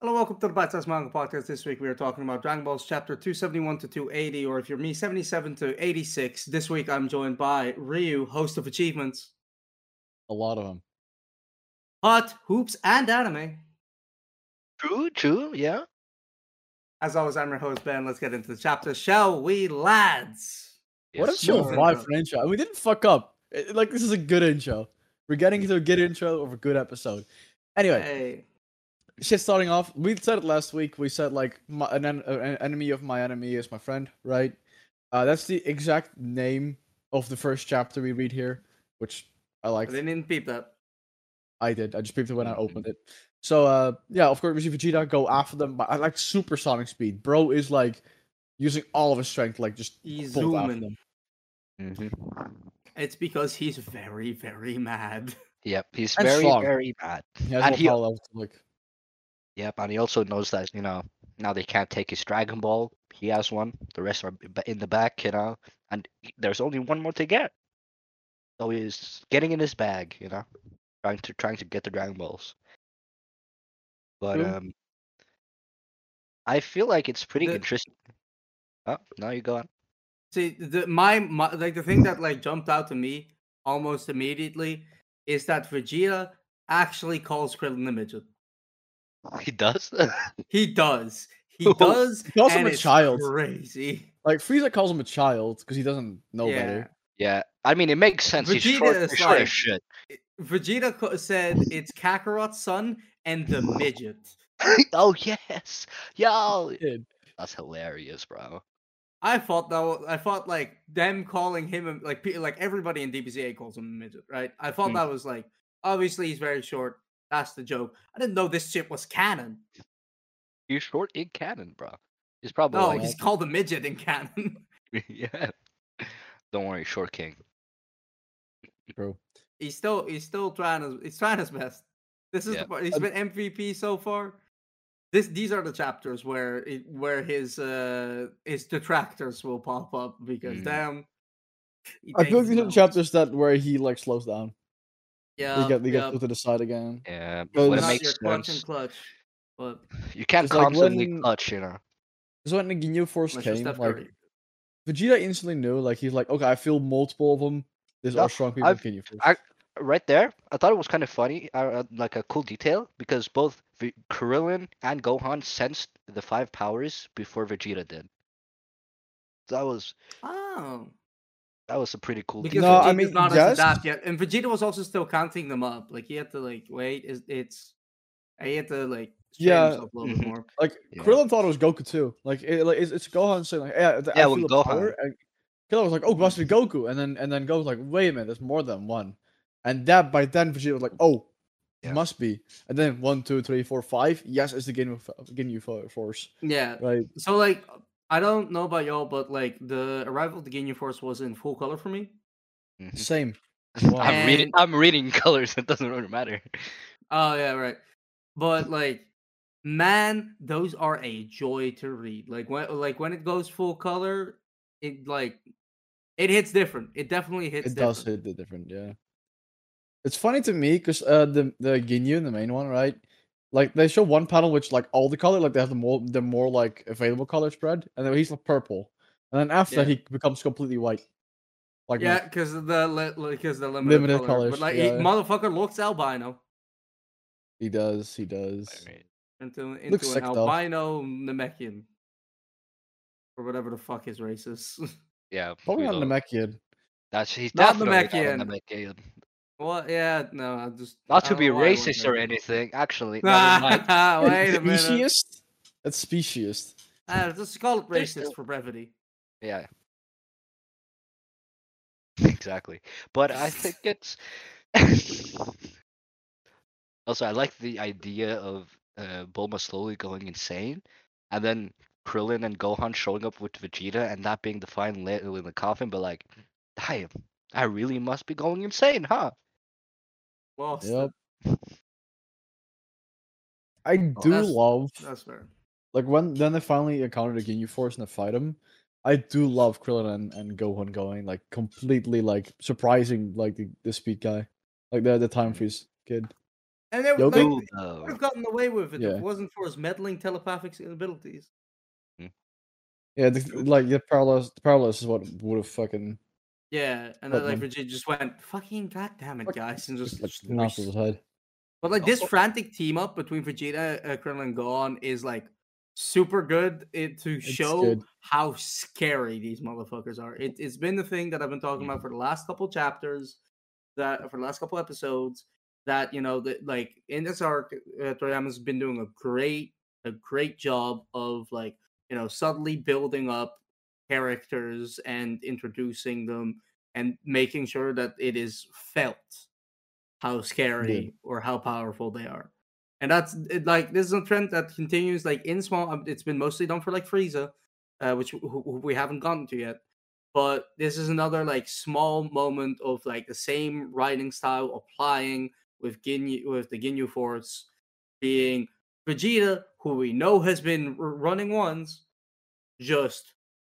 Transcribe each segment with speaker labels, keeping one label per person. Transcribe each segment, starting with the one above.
Speaker 1: Hello, welcome to the Bite Size Manga Podcast. This week we are talking about Dragon Balls Chapter 271 to 280, or if you're me, 77 to 86. This week I'm joined by Ryu, host of Achievements,
Speaker 2: A lot of them.
Speaker 1: Hot, Hoops, and Anime.
Speaker 3: True, yeah.
Speaker 1: As always, I'm your host, Ben. Let's get into the chapter, shall we, lads?
Speaker 2: What a
Speaker 3: Yes,
Speaker 2: show
Speaker 1: sir.
Speaker 2: vibe for an intro. We didn't fuck up. This is a good intro. We're getting into a good intro of a good episode. Anyway,
Speaker 1: Hey.
Speaker 2: shit starting off. We said it last week. We said like an enemy of my enemy is my friend, right? That's the exact name of the first chapter we read here, which I
Speaker 1: I
Speaker 2: liked.
Speaker 1: didn't peep that.
Speaker 2: I did. I just peeped it when I opened it. So yeah, of course we see Vegeta go after them, but I like supersonic speed. Bro is like using all of his strength, like just
Speaker 1: He's
Speaker 2: bolt after
Speaker 1: zooming.
Speaker 2: them.
Speaker 1: It's because he's very, very mad.
Speaker 3: Yep, he's
Speaker 2: And
Speaker 3: very,
Speaker 2: strong.
Speaker 3: very bad.
Speaker 2: He has
Speaker 3: And
Speaker 2: more
Speaker 3: he-
Speaker 2: power levels to like.
Speaker 3: Yep, and he also knows that, now they can't take his Dragon Ball. He has one. The rest are in the back, and there's only one more to get. So he's getting in his bag, trying to get the Dragon Balls. But
Speaker 2: True.
Speaker 3: I feel like it's pretty
Speaker 1: The-
Speaker 3: interesting. Oh, no, you go on.
Speaker 1: See, the thing that like jumped out to me almost immediately is that Vegeta actually calls Krillin a midget.
Speaker 3: He does.
Speaker 1: He does. He
Speaker 3: Oh,
Speaker 1: does.
Speaker 2: he calls him
Speaker 1: and
Speaker 2: a
Speaker 1: it's
Speaker 2: child.
Speaker 1: Crazy.
Speaker 2: Like Frieza calls him a child because he doesn't know
Speaker 1: Yeah.
Speaker 2: better.
Speaker 3: Yeah, I mean it makes sense. He's
Speaker 1: Vegeta
Speaker 3: short,
Speaker 1: is
Speaker 3: short as
Speaker 1: like-
Speaker 3: shit.
Speaker 1: Vegeta said it's Kakarot's son and the midget.
Speaker 3: Oh yes, yo,
Speaker 2: Kid.
Speaker 3: that's hilarious, bro.
Speaker 1: I thought like them calling him like everybody in DBZA calls him a midget, right? I thought that was like obviously he's very short. That's the joke. I didn't know this shit was canon.
Speaker 3: He's short in canon, bro. He's probably
Speaker 1: No,
Speaker 3: like,
Speaker 1: he's called a midget in canon.
Speaker 3: yeah. Don't worry, short king.
Speaker 2: Bro.
Speaker 1: he's still trying his best. This is
Speaker 3: Yeah.
Speaker 1: the part. He's been MVP so far. These are the chapters where his detractors will pop up because damn. he
Speaker 2: I feel
Speaker 1: takes
Speaker 2: like these are the
Speaker 1: notes.
Speaker 2: chapters that where he like slows down.
Speaker 1: Yeah,
Speaker 2: They get put to the side again.
Speaker 3: Yeah,
Speaker 2: Because-
Speaker 3: when it
Speaker 1: Not
Speaker 3: makes
Speaker 1: your clutch and
Speaker 3: sense.
Speaker 1: clutch, but
Speaker 3: You can't
Speaker 2: It's like
Speaker 3: constantly
Speaker 2: when-
Speaker 3: clutch,
Speaker 2: Because when the Ginyu Force
Speaker 1: unless you're
Speaker 2: came,
Speaker 1: Steph
Speaker 2: like
Speaker 1: Curry.
Speaker 2: Vegeta instantly knew, like he's like, okay, I feel multiple of them. These
Speaker 3: No,
Speaker 2: are strong people in Ginyu Force.
Speaker 3: Right there, I thought it was kind of funny, like a cool detail, because both Krillin and Gohan sensed the 5 powers before Vegeta did. That was
Speaker 1: Oh,
Speaker 3: a pretty cool
Speaker 1: because
Speaker 2: No,
Speaker 3: detail.
Speaker 1: Vegeta's
Speaker 2: I mean,
Speaker 1: not
Speaker 2: yes.
Speaker 1: as adapt yet, and Vegeta was also still counting them up. Like he had to like wait. He had to like strain
Speaker 2: Yeah.
Speaker 1: himself a little bit
Speaker 3: Mhm.
Speaker 1: more.
Speaker 2: Like
Speaker 3: Yeah.
Speaker 2: Krillin thought it was Goku too. Like it's Gohan saying like, yeah, I
Speaker 3: Yeah,
Speaker 2: feel
Speaker 3: when
Speaker 2: the power.
Speaker 3: Gohan-
Speaker 2: And Krillin was like, oh, it must be Goku, and then Goku's like, wait a minute, there's more than one. And that by then Vegeta was like, oh, it
Speaker 3: Yeah.
Speaker 2: must be. And then 1, 2, 3, 4, 5. Yes, it's the Ginyu Force,
Speaker 1: Yeah.
Speaker 2: right?
Speaker 1: So like, I don't know about y'all, but like the arrival of the Ginyu Force was in full color for me.
Speaker 3: Mhm.
Speaker 2: Same.
Speaker 3: I'm reading colors. It doesn't really matter.
Speaker 1: Oh yeah, right. But like, man, those are a joy to read. Like when it goes full color, it hits different. It definitely hits.
Speaker 2: It does
Speaker 1: different.
Speaker 2: hit the different, yeah. It's funny to me because the Ginyu, the main one, right? Like they show one panel which like all the color, like they have the more like available color spread, and then he's like purple, and then after that
Speaker 1: Yeah.
Speaker 2: he becomes completely white. Like
Speaker 1: Yeah,
Speaker 2: milk.
Speaker 1: because the limited
Speaker 2: Limited
Speaker 1: color.
Speaker 2: colors,
Speaker 1: But like,
Speaker 2: yeah.
Speaker 1: motherfucker looks albino
Speaker 2: He does.
Speaker 1: into
Speaker 2: Looks
Speaker 1: an
Speaker 2: sick, though.
Speaker 1: albino Namekian or whatever the fuck his race is.
Speaker 3: Yeah,
Speaker 2: Probably
Speaker 3: we
Speaker 2: not
Speaker 3: don't-
Speaker 2: Namekian.
Speaker 3: He's
Speaker 1: Not
Speaker 3: definitely
Speaker 1: Namekian.
Speaker 3: not a Namekian.
Speaker 1: Well, yeah, no, I just
Speaker 3: Not
Speaker 1: I
Speaker 3: to
Speaker 1: don't
Speaker 3: be
Speaker 1: know why I went
Speaker 3: racist
Speaker 1: there.
Speaker 3: or anything, actually. Never mind.
Speaker 1: Wait a minute.
Speaker 2: Speciesist? That's speciesist.
Speaker 1: Just call it
Speaker 3: There's
Speaker 1: racist
Speaker 3: still-
Speaker 1: for brevity.
Speaker 3: Yeah. Exactly. But I think it's also I like the idea of Bulma slowly going insane, and then Krillin and Gohan showing up with Vegeta, and that being the final nail in the coffin. But like, damn, I really must be going insane, huh?
Speaker 1: Lost
Speaker 2: Yep.
Speaker 1: it.
Speaker 2: I do
Speaker 1: that's-
Speaker 2: love
Speaker 1: That's fair.
Speaker 2: like when then they finally encounter the Ginyu Force and they fight him. I do love Krillin and Gohan going like completely like surprising like the speed guy, like the time freeze kid.
Speaker 1: And they,
Speaker 2: Yoga?
Speaker 1: like,
Speaker 3: Dude,
Speaker 1: would have gotten away with it if
Speaker 2: Yeah.
Speaker 1: it wasn't for his meddling telepathic abilities.
Speaker 2: Yeah, like the Parallels is what would have fucking
Speaker 1: Yeah, and then
Speaker 2: put
Speaker 1: like
Speaker 2: them.
Speaker 1: Vegeta just went, "Fucking goddamn it,
Speaker 2: Fuck,
Speaker 1: guys," and
Speaker 2: like
Speaker 1: just
Speaker 2: knocked his head.
Speaker 1: But like this
Speaker 3: Also-
Speaker 1: frantic team up between Vegeta, Krillin, and Gohan is like super good to
Speaker 2: It's
Speaker 1: show
Speaker 2: good.
Speaker 1: how scary these motherfuckers are. It's been the thing that I've been talking about for the last couple chapters, that for the last couple episodes. That that like in this arc, Toriyama's been doing a great job of like subtly building up characters and introducing them and making sure that it is felt how scary or how powerful they are. And like this is a trend that continues like in small. It's been mostly done for like Frieza, which who we haven't gotten to yet. But this is another like small moment of like the same writing style applying with the Ginyu Force being Vegeta, who we know has been running ones, just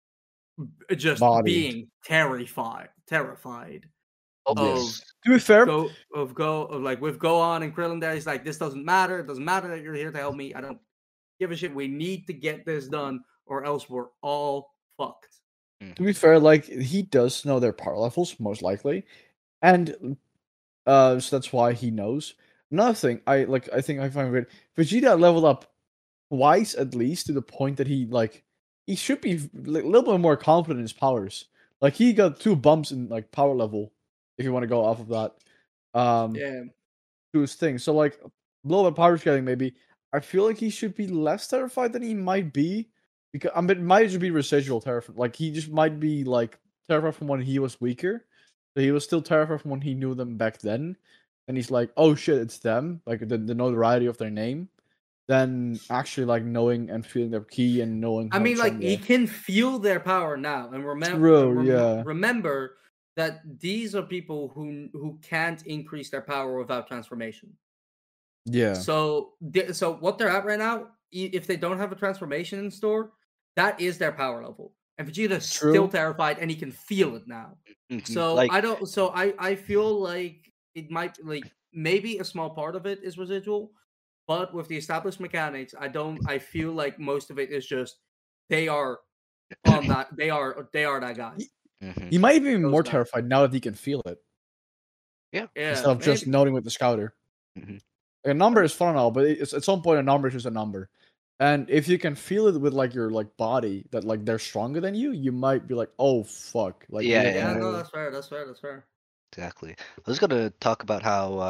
Speaker 2: Bodied.
Speaker 1: being terrified
Speaker 3: Oh,
Speaker 1: of
Speaker 3: yes.
Speaker 2: To be fair,
Speaker 1: like with Gohan and Krillin there, he's like, this doesn't matter. It doesn't matter that you're here to help me. I don't give a shit. We need to get this done, or else we're all fucked.
Speaker 2: to be fair, like he does know their power levels most likely, and so that's why he knows. Another thing, I think I find weird. Vegeta leveled up twice at least to the point that he should be a little bit more confident in his powers. Like he got 2 bumps in like power level, if you want to go off of that.
Speaker 1: Yeah,
Speaker 2: To his thing. So like low power scaling maybe. I feel like he should be less terrified than he might be. Because I mean, it might just be residual terrified. Like he just might be like terrified from when he was weaker. So he was still terrified from when he knew them back then. And he's like, oh shit, it's them. Like the notoriety of their name. Then actually like knowing and feeling their key and knowing
Speaker 1: I
Speaker 2: how
Speaker 1: mean, like
Speaker 2: strong
Speaker 1: he
Speaker 2: they are.
Speaker 1: can feel their power now, and
Speaker 2: True, yeah.
Speaker 1: remember that these are people who can't increase their power without transformation.
Speaker 2: Yeah.
Speaker 1: So what they're at right now, if they don't have a transformation in store, that is their power level. And Vegeta's still
Speaker 2: True.
Speaker 1: terrified, and he can feel it now. So
Speaker 3: Like,
Speaker 1: I don't. So I feel like it might like maybe a small part of it is residual, but with the established mechanics, I feel like most of it is just they are on that. They are that guy.
Speaker 3: mhm.
Speaker 2: He might be
Speaker 1: Those
Speaker 2: more
Speaker 1: guys.
Speaker 2: terrified now that he can feel it.
Speaker 3: Yeah.
Speaker 1: Yeah,
Speaker 2: Instead of just
Speaker 1: maybe.
Speaker 2: noting with the scouter.
Speaker 3: Mhm.
Speaker 2: A number is fun and all, but it's at some point a number is just a number. And if you can feel it with like your like body that like they're stronger than you might be like, oh fuck. Like you
Speaker 3: Yeah,
Speaker 2: have
Speaker 1: Yeah, no,
Speaker 2: more
Speaker 1: that's fair. That's fair. That's fair.
Speaker 3: exactly. I was gonna talk about how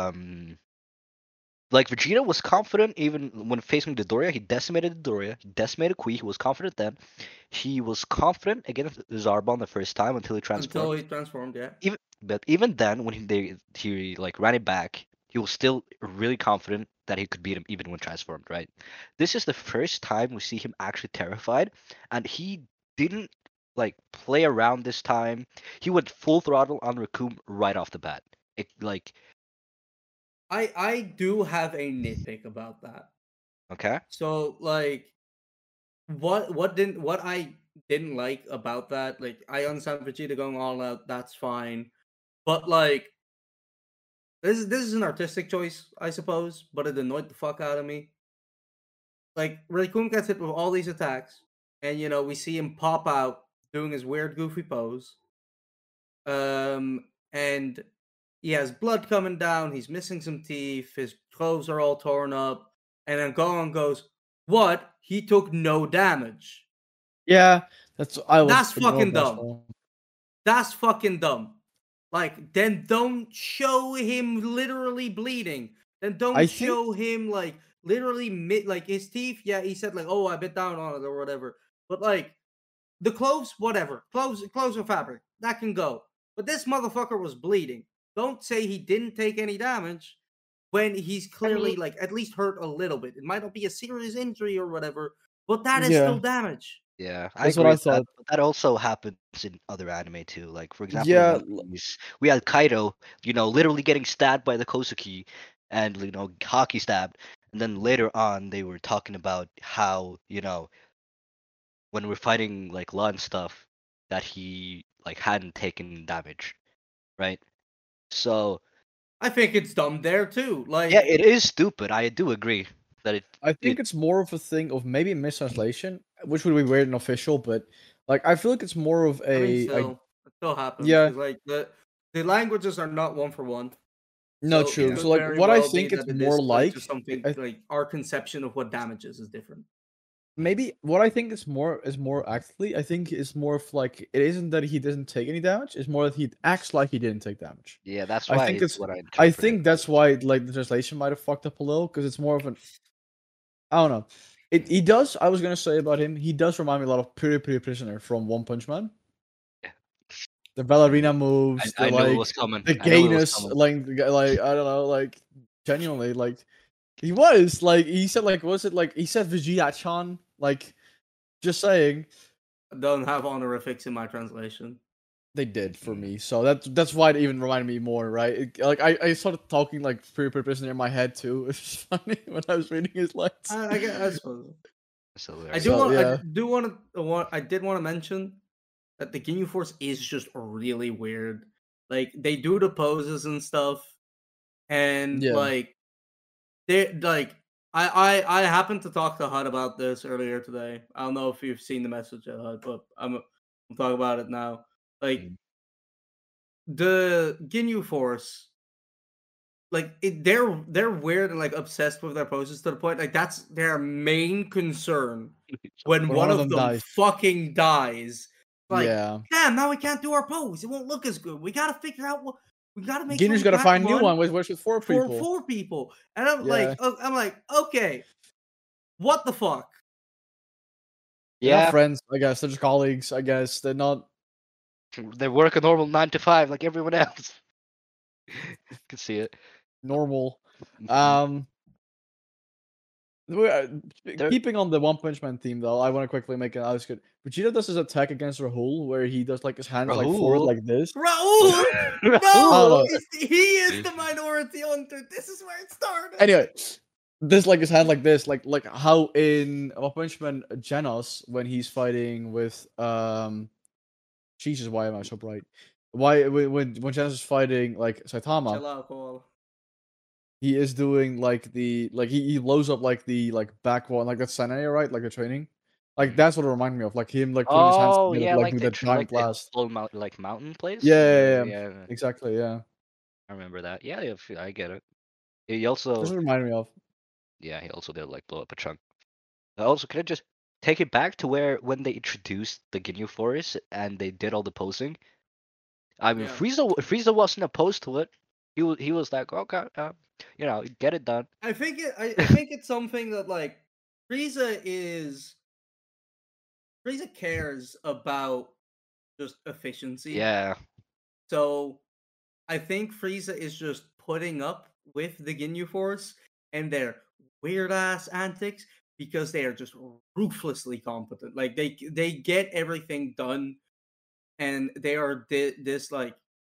Speaker 3: like Vegeta was confident even when facing Dodoria. He decimated Dodoria. He decimated Kui. He was confident then. He was confident against Zarbon the first time until he
Speaker 1: Until
Speaker 3: transformed.
Speaker 1: he transformed, yeah.
Speaker 3: But even then, when he like ran it back, he was still really confident that he could beat him even when transformed. Right. This is the first time we see him actually terrified, and he didn't like play around this time. He went full throttle on Raccoon right off the bat. It like
Speaker 1: I do have a nitpick about that.
Speaker 3: okay.
Speaker 1: So like what I didn't like about that, like I understand Vegeta going all out, that's fine. But like this is an artistic choice, I suppose, but it annoyed the fuck out of me. Like Raccoon gets hit with all these attacks, and we see him pop out doing his weird goofy pose. And he has blood coming down, he's missing some teeth, his clothes are all torn up, and then Gohan goes, "What? He took no damage."
Speaker 2: Yeah, I was
Speaker 1: That's
Speaker 2: thinking
Speaker 1: fucking
Speaker 2: of that as
Speaker 1: dumb.
Speaker 2: well.
Speaker 1: That's fucking dumb. Like, then don't show him literally bleeding. Then don't
Speaker 2: I think
Speaker 1: show him like literally like his teeth. Yeah, he said like, "Oh, I bit down on it" or whatever. But like the clothes, whatever. Clothes or fabric that can go. But this motherfucker was bleeding. Don't say he didn't take any damage when he's
Speaker 3: I mean,
Speaker 1: clearly like at least hurt a little bit. It might not be a serious injury or whatever, but that is
Speaker 2: yeah,
Speaker 1: still damage.
Speaker 3: yeah, I
Speaker 2: that's what
Speaker 3: agree
Speaker 2: I
Speaker 3: with that.
Speaker 2: thought.
Speaker 3: But that also happens in other anime too. Like for example, in
Speaker 2: Yeah,
Speaker 3: One Piece, we had Kaido, literally getting stabbed by the Kosuki, and hockey stabbed. And then later on, they were talking about how when we're fighting like Law and stuff, that he like hadn't taken damage, right? So
Speaker 1: I think it's dumb there too. Like,
Speaker 3: Yeah, it is stupid. I do agree that
Speaker 2: I
Speaker 3: it
Speaker 2: think it's more of a thing of maybe mistranslation, which would be weird and official, but like I feel like it's more of
Speaker 1: I mean,
Speaker 2: a
Speaker 1: it still happens
Speaker 2: yeah,
Speaker 1: because like the languages are not one for one.
Speaker 2: no
Speaker 1: So it
Speaker 2: true.
Speaker 3: yeah.
Speaker 2: So
Speaker 1: could
Speaker 2: like
Speaker 1: very
Speaker 2: what I
Speaker 1: well be
Speaker 2: think it's
Speaker 1: that it
Speaker 2: more
Speaker 1: is like
Speaker 2: like
Speaker 1: just something like our conception of what damages is different.
Speaker 2: maybe what I think is more actually I think it's more of like it isn't that he doesn't take any damage, it's more that he acts like he didn't take damage.
Speaker 3: Yeah, that's
Speaker 2: I
Speaker 3: why
Speaker 2: think
Speaker 3: it's
Speaker 2: it's
Speaker 3: what I
Speaker 2: I
Speaker 3: interpreted.
Speaker 2: think that's why like the translation might have fucked up a little because it's more of an I don't know. He does I was gonna say about him, he does remind me a lot of Puri Prisoner from One Punch Man.
Speaker 3: Yeah.
Speaker 2: The ballerina moves,
Speaker 3: I
Speaker 2: the
Speaker 3: knew it
Speaker 2: like
Speaker 3: was coming.
Speaker 2: the
Speaker 3: I knew it was
Speaker 2: gayness,
Speaker 3: coming.
Speaker 2: like I don't know, like genuinely like he was like he said like was it like he said Vegeta-chan like just saying
Speaker 1: I don't have honorifics in my translation.
Speaker 2: they did for me, so that's why it even reminded me more, right? Like I started talking like Puri Prisoner in my head too. It's funny when I was reading his lines.
Speaker 1: I suppose.
Speaker 3: So
Speaker 2: So yeah,
Speaker 1: I did want to mention that the Ginyu Force is just really weird. Like they do the poses and stuff, and
Speaker 2: yeah.
Speaker 1: like they like I happened to talk to Hud about this earlier today. I don't know if you've seen the message at Hud, but I'm talking about it now. Like
Speaker 3: Mm.
Speaker 1: the Ginyu Force, like they're weird and like obsessed with their poses to the point like that's their main concern when
Speaker 2: When
Speaker 1: one
Speaker 2: one of
Speaker 1: of
Speaker 2: them
Speaker 1: them
Speaker 2: dies,
Speaker 1: fucking dies. Like,
Speaker 2: yeah,
Speaker 1: damn, now we can't do our pose. It won't look as good. We gotta figure out what we gotta make sure
Speaker 2: Ginny's
Speaker 1: we
Speaker 2: got to
Speaker 1: got
Speaker 2: find a new
Speaker 1: one
Speaker 2: one with four
Speaker 1: for
Speaker 2: people.
Speaker 1: 4 people. And
Speaker 2: Yeah,
Speaker 1: I'm like, okay, what the fuck?
Speaker 2: they're not
Speaker 3: Yeah,
Speaker 2: friends, I guess. They're just colleagues, I guess. They're not.
Speaker 3: they work a normal 9 to 5 like everyone else. Can see it.
Speaker 2: Normal.
Speaker 3: Mhm.
Speaker 2: Um, we- uh,
Speaker 3: There.
Speaker 2: keeping on the One Punch Man theme though, I want to quickly make an good. Vegeta does his attack against Rahul where he does like his hands like forward
Speaker 3: Rahul.
Speaker 2: like this.
Speaker 1: Raul!
Speaker 2: I don't
Speaker 1: No!
Speaker 3: Rahul.
Speaker 2: know.
Speaker 1: He is the minority hunter. This is where it started.
Speaker 2: Anyway, this like his hand like this, like how in One Punch Man Genos when he's fighting with Jesus, why am I so bright? Why when Genos is fighting like Saitama,
Speaker 1: Chill out, Cole.
Speaker 2: he is doing like the like he blows up like the like back one like that scenario, right? Like the training. Like
Speaker 3: Mhm.
Speaker 2: that's what it reminded me of. Like him like putting his hands
Speaker 3: Oh
Speaker 2: together
Speaker 3: yeah,
Speaker 2: to like do that giant
Speaker 3: like the
Speaker 2: blast.
Speaker 3: whole like mountain place.
Speaker 2: Yeah, yeah, yeah,
Speaker 3: Yeah,
Speaker 2: exactly, yeah.
Speaker 3: I remember that. Yeah, yeah, I get it. He
Speaker 2: That's
Speaker 3: also,
Speaker 2: what it reminded me of.
Speaker 3: yeah, he also did like blow up a chunk. Also, can I just take it back to where when they introduced the Ginyu Forest and they did all the posing? I mean,
Speaker 1: Yeah.
Speaker 3: Frieza wasn't opposed to it. He was like, okay, get it done.
Speaker 1: I think it's something that like Frieza is Frieza cares about just efficiency.
Speaker 3: Yeah,
Speaker 1: So I think Frieza is just putting up with the Ginyu Force and their weird ass antics because they are just ruthlessly competent. Like they get everything done and they are this like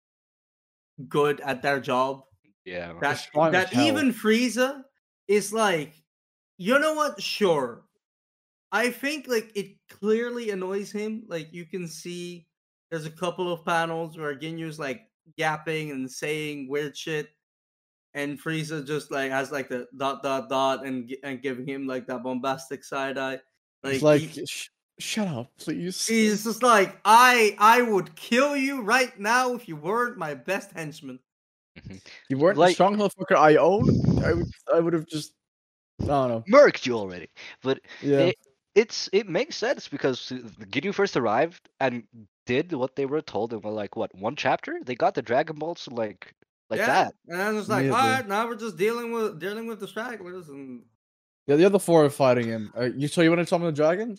Speaker 1: good at their job
Speaker 3: yeah.
Speaker 2: They're
Speaker 1: that
Speaker 2: strong as
Speaker 1: that
Speaker 2: hell.
Speaker 1: even Frieza is like, you know what? Sure. I think like it clearly annoys him. Like you can see there's a couple of panels where Ginyu's like yapping and saying weird shit, and Frieza just like has like the dot dot dot and giving him like that bombastic side eye.
Speaker 2: He's
Speaker 1: Like
Speaker 2: like, shut up, please.
Speaker 1: he's just like I would kill you right now if you weren't my best henchman.
Speaker 3: Mhm.
Speaker 2: You weren't the
Speaker 3: Like
Speaker 2: strong motherfucker I own. I would have just I don't know.
Speaker 3: murked you already, but
Speaker 2: Yeah.
Speaker 3: it it makes sense because the Ginyu first arrived and did what they were told in like what 1 chapter. They got the Dragon Balls like
Speaker 1: Yeah,
Speaker 3: that.
Speaker 1: and I'm just like, all
Speaker 2: Immediately.
Speaker 1: right, now we're just dealing with the stragglers, and
Speaker 2: Yeah, the other four are fighting him. You want to summon the dragon?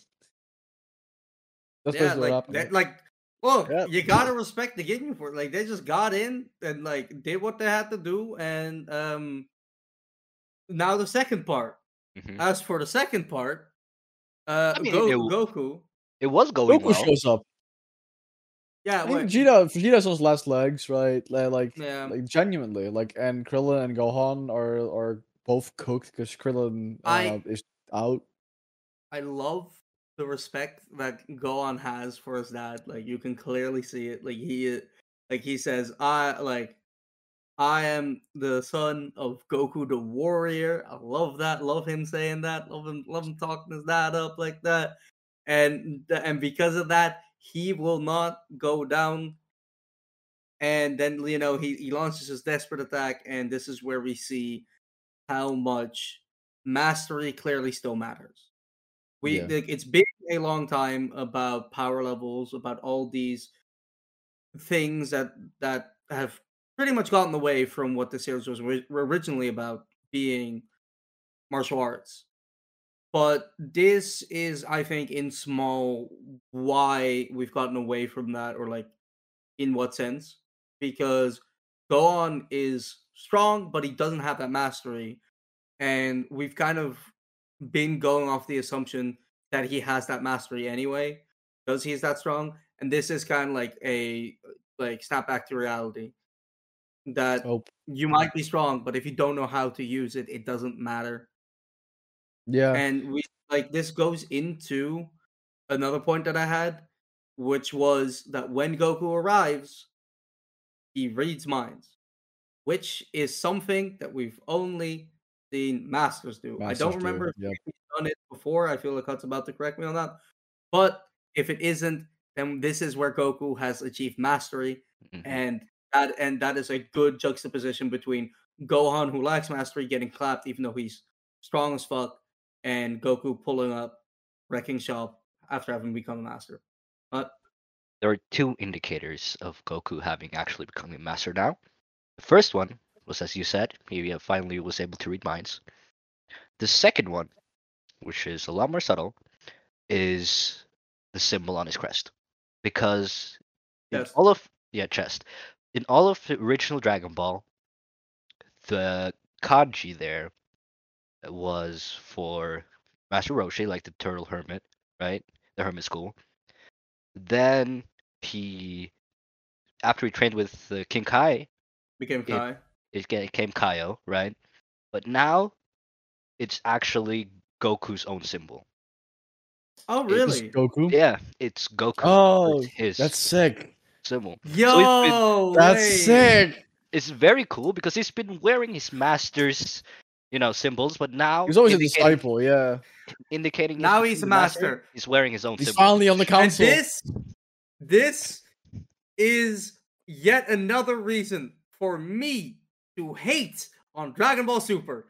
Speaker 2: That's
Speaker 1: yeah,
Speaker 2: basically what happened.
Speaker 1: like, look,
Speaker 2: Yeah.
Speaker 1: you gotta respect the Ginyu for it. Like they just got in and like did what they had to do, and now the second part.
Speaker 3: Hmm.
Speaker 1: As for the second part,
Speaker 3: I mean,
Speaker 1: Goku,
Speaker 3: it was going
Speaker 2: Goku
Speaker 3: well.
Speaker 2: shows up.
Speaker 1: yeah,
Speaker 2: I mean,
Speaker 1: what,
Speaker 2: Vegeta's on his last legs, right?
Speaker 1: yeah,
Speaker 2: Like genuinely, like, and Krillin and Gohan are both cooked because Krillin, I don't
Speaker 1: I
Speaker 2: know, is out.
Speaker 1: I love the respect that Gohan has for his dad. Like you can clearly see it. Like he says, I like. I am the son of Goku the Warrior. I love that. Love him saying that. Love him talking his dad up like that. And because of that, he will not go down. And then he launches his desperate attack, and this is where we see how much mastery clearly still matters.
Speaker 2: Yeah.
Speaker 1: It's been a long time about power levels, about all these things that have pretty much gotten away from what the series was originally about, being martial arts. But this is, I think, in small, why we've gotten away from that, or like in what sense? Because Gohan is strong, but he doesn't have that mastery, and we've kind of been going off the assumption that he has that mastery anyway, because he's that strong. And this is kind of like a snap back to reality, that
Speaker 2: Oh,
Speaker 1: you might be strong, but if you don't know how to use it, it doesn't matter.
Speaker 2: yeah.
Speaker 1: And we this goes into another point that I had, which was that when Goku arrives, he reads minds, which is something that we've only seen Masters do. I don't
Speaker 2: Masters do.
Speaker 1: remember if
Speaker 2: Yep.
Speaker 1: he's done it before. I feel like Hut's about to correct me on that. But if it isn't, then this is where Goku has achieved mastery,
Speaker 3: Mhm.
Speaker 1: and that is a good juxtaposition between Gohan, who lacks mastery, getting clapped even though he's strong as fuck, and Goku pulling up, wrecking shop after having become a master. But
Speaker 3: There are two indicators of Goku having actually become a master now. The first one was, as you said, he finally was able to read minds. The second one, which is a lot more subtle, is the symbol on his crest. Because in
Speaker 1: yes,
Speaker 3: all of chest. In all of the original Dragon Ball, the kanji there was for Master Roshi, like the turtle hermit, right? The hermit school. Then he, after he trained with King Kai,
Speaker 1: became
Speaker 3: it
Speaker 1: Kai.
Speaker 3: came Kaio, right? But now it's actually Goku's own symbol.
Speaker 1: Oh,
Speaker 3: It's
Speaker 1: really?
Speaker 2: Goku.
Speaker 3: yeah, it's Goku.
Speaker 2: Oh,
Speaker 3: It's his
Speaker 2: that's sick.
Speaker 3: symbol. So
Speaker 1: Yo,
Speaker 2: That's
Speaker 1: wait.
Speaker 2: sick.
Speaker 3: it's very cool because he's been wearing his master's, symbols, but now
Speaker 2: He's always a disciple. Yeah.
Speaker 3: indicating
Speaker 1: Now
Speaker 3: becoming
Speaker 1: he's a
Speaker 3: the
Speaker 1: master.
Speaker 3: He's wearing his own
Speaker 2: He's
Speaker 3: symbol.
Speaker 2: finally on the
Speaker 1: And
Speaker 2: council.
Speaker 1: this is yet another reason for me to hate on Dragon Ball Super,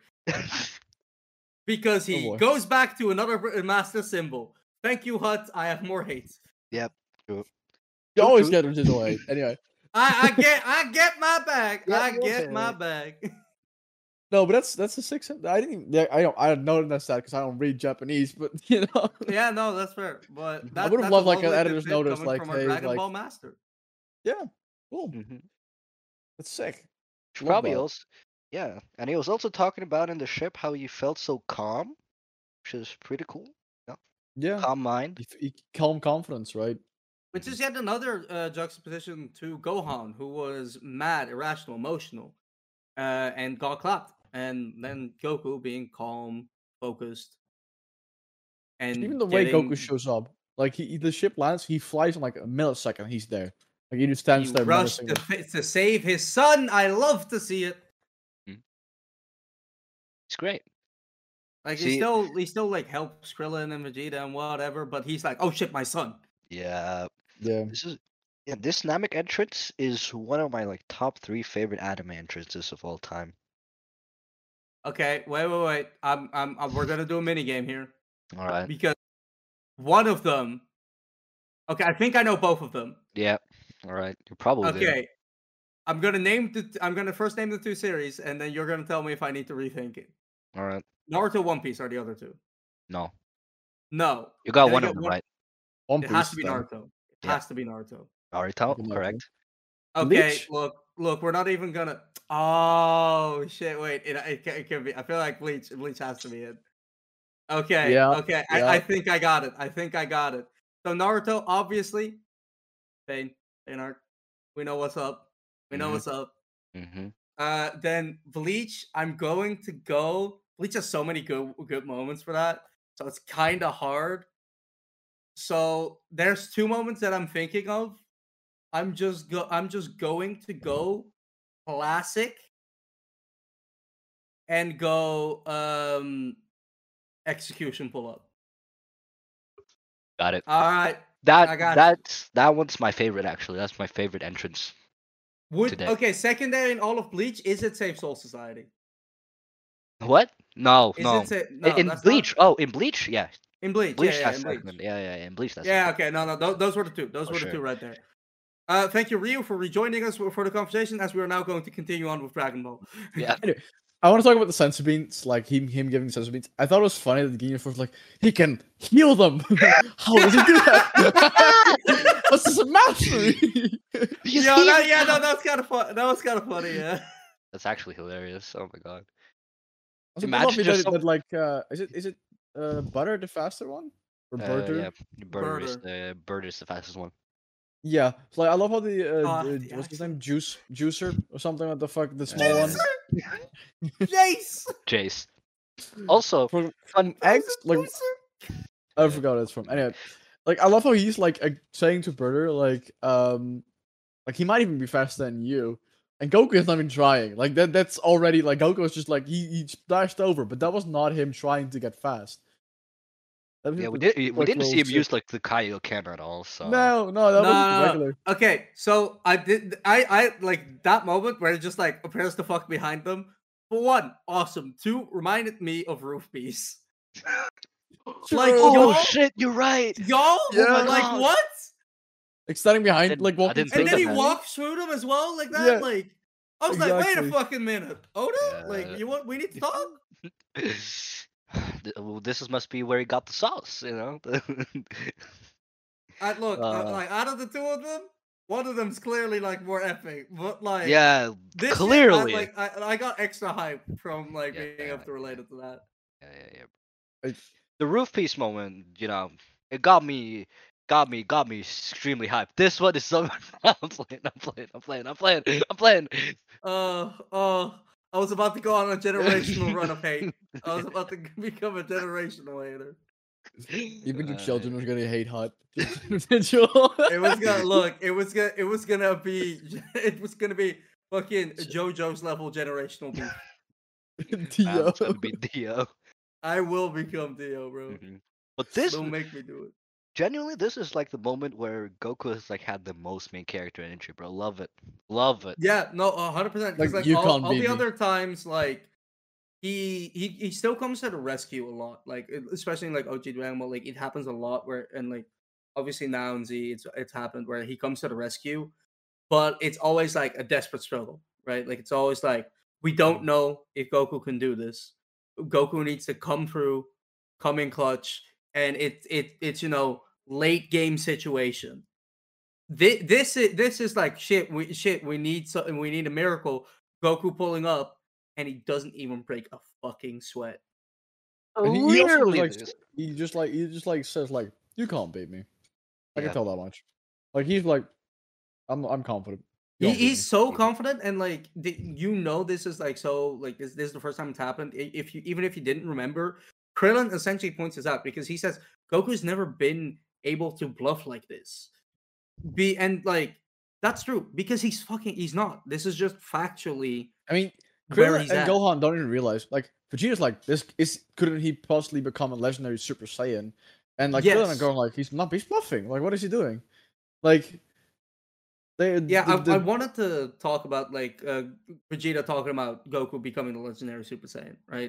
Speaker 1: because he
Speaker 2: boy.
Speaker 1: goes back to another master symbol. Thank you, Hut. I have more hate.
Speaker 3: Yep. True.
Speaker 2: You always
Speaker 3: True.
Speaker 2: get residual hate. Anyway.
Speaker 1: I get my bag.
Speaker 3: Get
Speaker 1: I
Speaker 3: your
Speaker 1: get my
Speaker 3: bag.
Speaker 1: bag.
Speaker 2: No, but that's a six. I didn't. Yeah, I don't notice that because I don't read Japanese. But
Speaker 1: Yeah, no, that's fair. But
Speaker 2: I would have
Speaker 1: that's
Speaker 2: loved
Speaker 1: a
Speaker 2: like an
Speaker 1: lovely
Speaker 2: editor's
Speaker 1: tidbit
Speaker 2: notice,
Speaker 1: coming
Speaker 2: like,
Speaker 1: from our
Speaker 2: hey,
Speaker 1: Dragon
Speaker 2: like,
Speaker 1: Ball master.
Speaker 2: yeah, cool.
Speaker 3: Mhm.
Speaker 2: That's sick.
Speaker 3: Should
Speaker 2: Love
Speaker 3: probably
Speaker 2: that.
Speaker 3: also, yeah, and he was also talking about in the ship how he felt so calm, which is pretty cool.
Speaker 2: Yeah,
Speaker 3: Calm mind.
Speaker 2: calm confidence, right?
Speaker 1: Which is yet another juxtaposition to Gohan, who was mad, irrational, emotional, and got clapped. And then Goku being calm, focused,
Speaker 2: Even
Speaker 1: and
Speaker 2: the way Goku shows up, like the ship lands, he flies in like a millisecond. He's there. Like he just
Speaker 1: he
Speaker 2: stands there
Speaker 1: rushed
Speaker 2: menacing them.
Speaker 1: to save his son. I love to see it.
Speaker 3: It's great.
Speaker 1: Like
Speaker 3: See,
Speaker 1: he still like helps Krillin and Vegeta and whatever, but he's like, oh shit, my son.
Speaker 3: yeah,
Speaker 2: Yeah.
Speaker 3: this Namek entrance is one of my like top 3 favorite anime entrances of all time.
Speaker 1: Okay, wait. We're gonna do a mini game here
Speaker 3: All right.
Speaker 1: because one of them. Okay, I think I know both of them.
Speaker 3: Yeah. All right. You're probably there.
Speaker 1: Okay, I'm gonna first name the two series, and then you're gonna tell me if I need to rethink it.
Speaker 3: All right.
Speaker 1: Naruto, One Piece are the other two.
Speaker 3: No,
Speaker 1: No,
Speaker 3: you got
Speaker 1: Can I
Speaker 3: one
Speaker 1: get
Speaker 3: of them right.
Speaker 2: One
Speaker 1: It
Speaker 2: Piece.
Speaker 1: has to be
Speaker 2: then.
Speaker 1: Naruto. It
Speaker 3: Yeah.
Speaker 1: has to be Naruto.
Speaker 3: Naruto,
Speaker 2: Naruto.
Speaker 3: correct.
Speaker 1: Okay,
Speaker 2: Bleach?
Speaker 1: look, we're not even gonna. Oh shit! Wait, it can be. I feel like Bleach. Bleach has to be it. Okay,
Speaker 2: Yeah.
Speaker 1: okay. I think I got it. So Naruto, obviously, Pain arc. We know what's up. We know
Speaker 3: Mhm.
Speaker 1: what's up.
Speaker 3: Mm-hmm.
Speaker 1: Then Bleach. I'm going to go. Bleach has so many good moments for that, so it's kind of hard. So there's two moments that I'm thinking of. I'm just going to go classic and go execution pull up.
Speaker 3: Got it.
Speaker 1: All right. I got
Speaker 3: That one's my favorite actually. That's my favorite entrance. Today.
Speaker 1: Okay, secondary in all of Bleach, is it Save Soul Society?
Speaker 3: What? No,
Speaker 1: Is
Speaker 3: no.
Speaker 1: it no,
Speaker 3: in
Speaker 1: that's
Speaker 3: Bleach.
Speaker 1: not...
Speaker 3: Oh, in Bleach, yeah.
Speaker 1: In Bleach,
Speaker 3: Bleach,
Speaker 1: yeah,
Speaker 3: that's
Speaker 1: in Bleach.
Speaker 3: second. Yeah, in Bleach, that's
Speaker 1: yeah.
Speaker 3: second.
Speaker 1: Okay, no, those were the two. Those were the two right there. Thank you, Ryu, for rejoining us for the conversation. As we are now going to continue on with Dragon Ball.
Speaker 3: Yeah.
Speaker 2: Anyway, I want to talk about the sensu beans, like him giving sensu beans. I thought it was funny that Ginyu was like, he can heal them. How does he do that? This is a mastery.
Speaker 1: No, that's kind of fun. That was kind of funny. Yeah.
Speaker 3: That's actually hilarious. Oh my god.
Speaker 2: Imagine just that, like, is it Butter the faster one or Burter?
Speaker 3: Yeah, Burter is the fastest one.
Speaker 2: Yeah, so like, I love how the what's his name, Juicer or something like the fuck, the small one.
Speaker 1: Jace.
Speaker 3: Also,
Speaker 2: from X, like I forgot what it's from. Anyway, like I love how he's like saying to Burter like he might even be faster than you, and Goku is not even trying. Like that's already like Goku is just like he dashed over, but that was not him trying to get fast.
Speaker 3: Yeah, we didn't see him use like the Kaioken at all. So
Speaker 2: no, that was regular.
Speaker 1: Okay, so I like that moment where it just like appears to fuck behind them. For one, awesome. Two, reminded me of Roof Beast.
Speaker 3: Like, oh shit, you're right.
Speaker 1: Y'all, like what?
Speaker 2: Like standing behind, like walking,
Speaker 1: and then he walks through them as well, like that. Yeah. Like I was like, wait a fucking minute, Oda, like we need to talk.
Speaker 3: This must be where he got the sauce, you know.
Speaker 1: Look, like out of the two of them, one of them's clearly like more epic, but like
Speaker 3: this clearly,
Speaker 1: I got extra hype from like being able to relate it to that.
Speaker 3: Yeah. The Roof Piece moment, you know, it got me extremely hyped. This one is so I'm playing.
Speaker 1: I was about to go on a generational run of hate. I was about to become a generational hater.
Speaker 2: Even the children were gonna hate Hut.
Speaker 1: It was gonna be fucking JoJo's level generational beef.
Speaker 2: Dio.
Speaker 3: It's gonna be Dio.
Speaker 1: I will become Dio, bro.
Speaker 3: Mm-hmm. But this
Speaker 1: don't make me do it.
Speaker 3: Genuinely, this is like the moment where Goku has like had the most main character energy, bro. Love it.
Speaker 1: Yeah, no, 100%. Because like all the other times, like he still comes to the rescue a lot. Like especially in like OG Dragon Ball, like it happens a lot where and like obviously now in Z it's happened where he comes to the rescue, but it's always like a desperate struggle, right? Like it's always like we don't know if Goku can do this. Goku needs to come through, come in clutch, and it's late game situation. This is like shit. We need something. We need a miracle. Goku pulling up, and he doesn't even break a fucking sweat.
Speaker 2: He just says like, you can't beat me. I can tell that much. Like he's like, I'm confident.
Speaker 1: He's so confident, and like this is like so like this is the first time it's happened. Even if you didn't remember, Krillin essentially points this out because he says Goku's never been able to bluff like this. And like that's true because he's not. This is just factually.
Speaker 2: I mean, Krillin and Gohan don't even realize like Vegeta's like this couldn't he possibly become a legendary Super Saiyan? And like Krillin and Gohan like he's bluffing. Like what is he doing? Like.
Speaker 1: I wanted to talk about like Vegeta talking about Goku becoming the legendary Super Saiyan, right?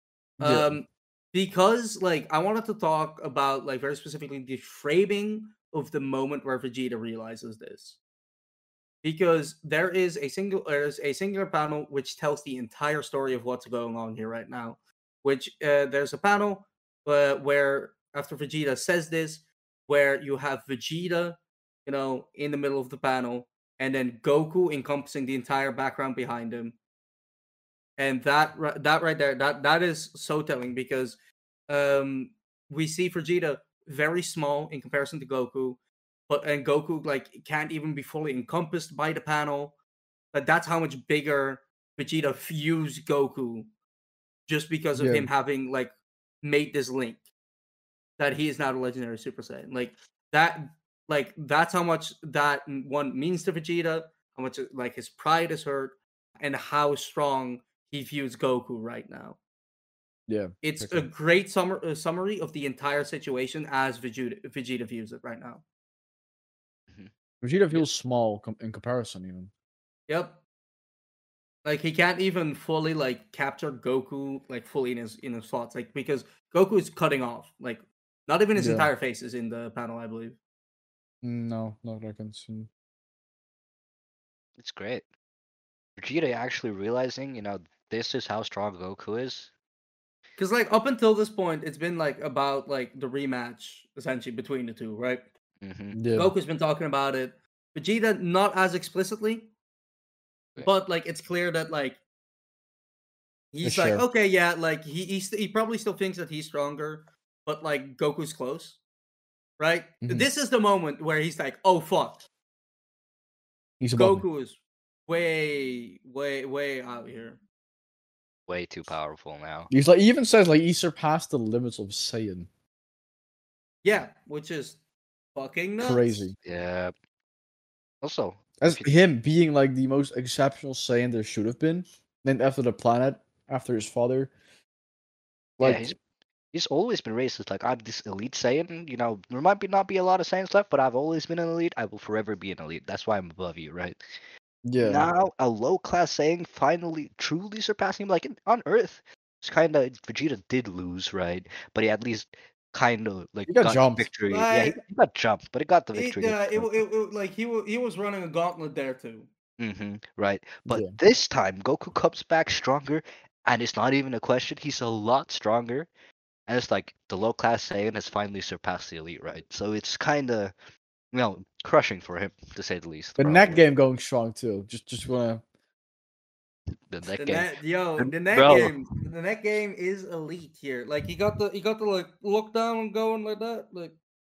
Speaker 1: Because like I wanted to talk about like very specifically the framing of the moment where Vegeta realizes this. Because there is a singular panel which tells the entire story of what's going on here right now. Which there's a panel where after Vegeta says this, where you have Vegeta in the middle of the panel, and then Goku encompassing the entire background behind him. And that right there, that is so telling because we see Vegeta very small in comparison to Goku, and Goku like can't even be fully encompassed by the panel. But that's how much bigger Vegeta views Goku, just because of him having like made this link that he is now the legendary Super Saiyan. Like that. Like that's how much that one means to Vegeta, how much like his pride is hurt, and how strong he views Goku right now.
Speaker 2: Yeah.
Speaker 1: It's a
Speaker 2: Okay.
Speaker 1: great summary of the entire situation as Vegeta views it right now.
Speaker 3: Mhm.
Speaker 2: Vegeta
Speaker 3: Yeah.
Speaker 2: feels small in comparison, even.
Speaker 1: Yep. Like he can't even fully like capture Goku like fully in his thoughts, like because Goku is cutting off, like not even his
Speaker 2: Yeah.
Speaker 1: entire face is in the panel, I believe.
Speaker 2: No, not that I can see.
Speaker 3: It's great. Vegeta actually realizing, this is how strong Goku is.
Speaker 1: Because like up until this point, it's been like about like the rematch essentially between the two, right?
Speaker 3: Mm-hmm.
Speaker 2: Yeah.
Speaker 1: Goku's been talking about it. Vegeta not as explicitly, but like it's clear that like he's like,
Speaker 2: Sure.
Speaker 1: okay, yeah, like he probably still thinks that he's stronger, but like Goku's close, right?
Speaker 2: Mhm.
Speaker 1: This is the moment where he's like, oh fuck,
Speaker 2: He's above me.
Speaker 1: Goku is way, way, way out here.
Speaker 3: Way too powerful now.
Speaker 2: He's like, he even says like he surpassed the limits of Saiyan.
Speaker 1: Yeah, which is fucking nuts.
Speaker 2: Crazy.
Speaker 3: Yeah. Also,
Speaker 2: As
Speaker 3: if you,
Speaker 2: him being like the most exceptional Saiyan there should have been, named after the planet, after his father.
Speaker 3: yeah,
Speaker 2: Like,
Speaker 3: he's always been raised as like I'm this elite Saiyan. There might not be a lot of Saiyans left, but I've always been an elite. I will forever be an elite. That's why I'm above you, right?
Speaker 2: yeah.
Speaker 3: Now a low class Saiyan finally truly surpassing him. Like on Earth, it's kind of Vegeta did lose, right? But he at least kind of like
Speaker 2: He got
Speaker 3: got the
Speaker 2: jumped.
Speaker 3: victory. Yeah, he,
Speaker 1: Like
Speaker 3: he got jumped, but he got the
Speaker 1: it,
Speaker 3: victory against Goku.
Speaker 1: like he was running a gauntlet there too.
Speaker 3: Right. But
Speaker 2: Yeah.
Speaker 3: this time, Goku comes back stronger, and it's not even a question. He's a lot stronger, and it's like the low class Saiyan has finally surpassed the elite, right? So it's kind of, crushing for him to say the least.
Speaker 2: The neck
Speaker 3: Probably
Speaker 2: game going strong too. Just wanna.
Speaker 3: the neck
Speaker 1: The
Speaker 3: game,
Speaker 1: net, yo, the
Speaker 3: bro.
Speaker 1: net game is elite here. Like he got the like look down going like that. Like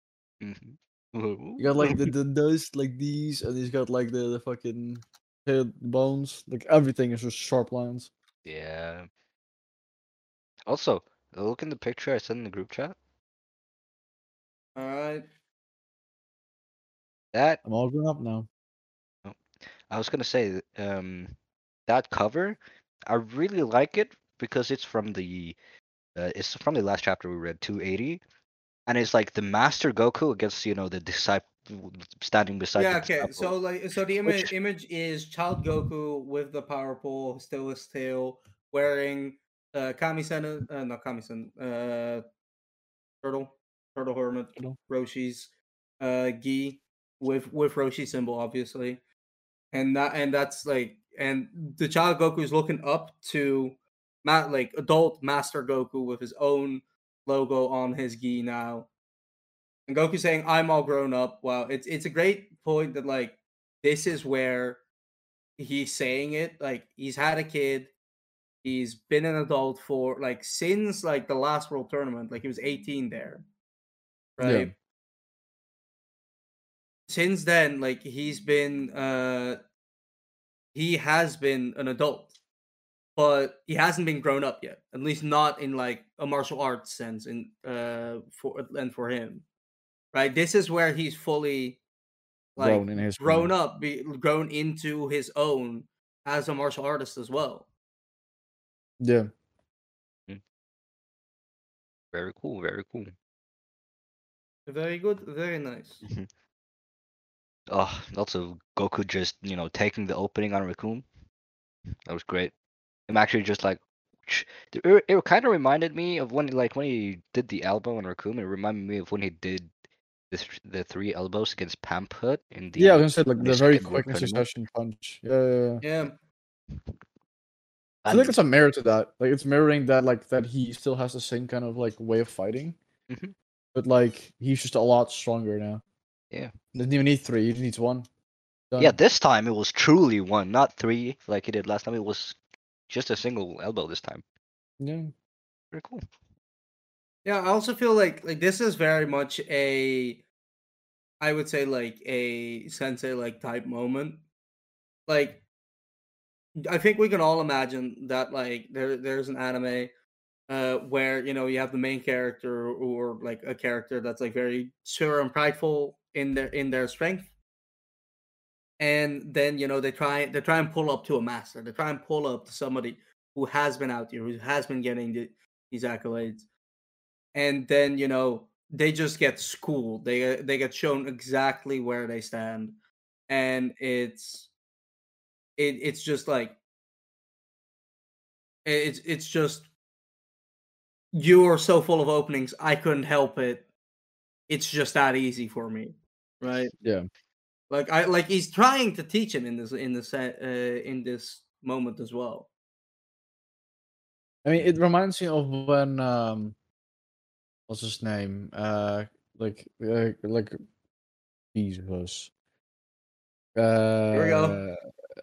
Speaker 3: Mhm.
Speaker 2: You got like the nose like these, and he's got like the fucking head bones. Like everything is just sharp lines.
Speaker 3: Yeah. Also, look in the picture I sent in the group chat.
Speaker 1: all right,
Speaker 3: That
Speaker 2: I'm all grown up now.
Speaker 3: oh, I was gonna say, that cover, I really like it because it's from the last chapter we read, 280, and it's like the Master Goku against the disciple standing beside the
Speaker 1: yeah, okay.
Speaker 3: disciple,
Speaker 1: So like so the
Speaker 3: which
Speaker 1: image is Child Goku with the power pole, still his tail, wearing Kami-sen, not Kami-sen, turtle, turtle hermit,
Speaker 2: You know?
Speaker 1: Roshi's gi with Roshi symbol, obviously. And that's like and the child Goku is looking up to like adult Master Goku with his own logo on his gi now. And Goku saying, I'm all grown up. Wow, it's a great point that like this is where he's saying it. Like he's had a kid, he's been an adult for like since like the last world tournament, like he was 18 there,
Speaker 2: Yeah.
Speaker 1: right? Since then, like he has been an adult, but he hasn't been grown up yet. At least not in like a martial arts sense. For him, right? This is where he's fully like
Speaker 2: Grown in his
Speaker 1: grown
Speaker 2: mind.
Speaker 1: up, grown into his own as a martial artist as well.
Speaker 2: Yeah.
Speaker 3: Mm, very cool, very cool.
Speaker 1: Very good, very nice.
Speaker 3: Mhm. Oh, also Goku just taking the opening on Raccoon. That was great. I'm actually just like, it kind of reminded me of when he did the elbow on Raccoon. It reminded me of when he did the three elbows against Pamphut in
Speaker 2: Yeah, I
Speaker 3: the
Speaker 2: was gonna say like the very
Speaker 3: 22nd World
Speaker 2: quick and
Speaker 3: Tournament.
Speaker 2: succession punch. Yeah.
Speaker 1: Yeah,
Speaker 2: I feel like
Speaker 3: And
Speaker 2: it's a mirror to that. Like it's mirroring that like that he still has the same kind of like way of fighting.
Speaker 3: Mhm.
Speaker 2: But like he's just a lot stronger now.
Speaker 3: Yeah,
Speaker 2: Doesn't even need three, he just needs one.
Speaker 3: yeah.
Speaker 2: Done.
Speaker 3: This time it was truly one, not three like he did last time. It was just a single elbow this time.
Speaker 2: Yeah.
Speaker 3: Very cool.
Speaker 1: yeah. I also feel like this is very much I would say like a sensei like type moment. Like I think we can all imagine that like there's an anime where you have the main character or like a character that's like very sure and prideful in their strength, and then they try and pull up to a master. They try and pull up to somebody who has been out here, who has been getting these accolades, and then they just get schooled. They get shown exactly where they stand, and it's just like it's just you are so full of openings. I couldn't help it. It's just that easy for me, right?
Speaker 2: Yeah.
Speaker 1: Like he's trying to teach him in this moment as well.
Speaker 2: I mean, it reminds me of when what's his name? Like Jesus.
Speaker 1: Here we go.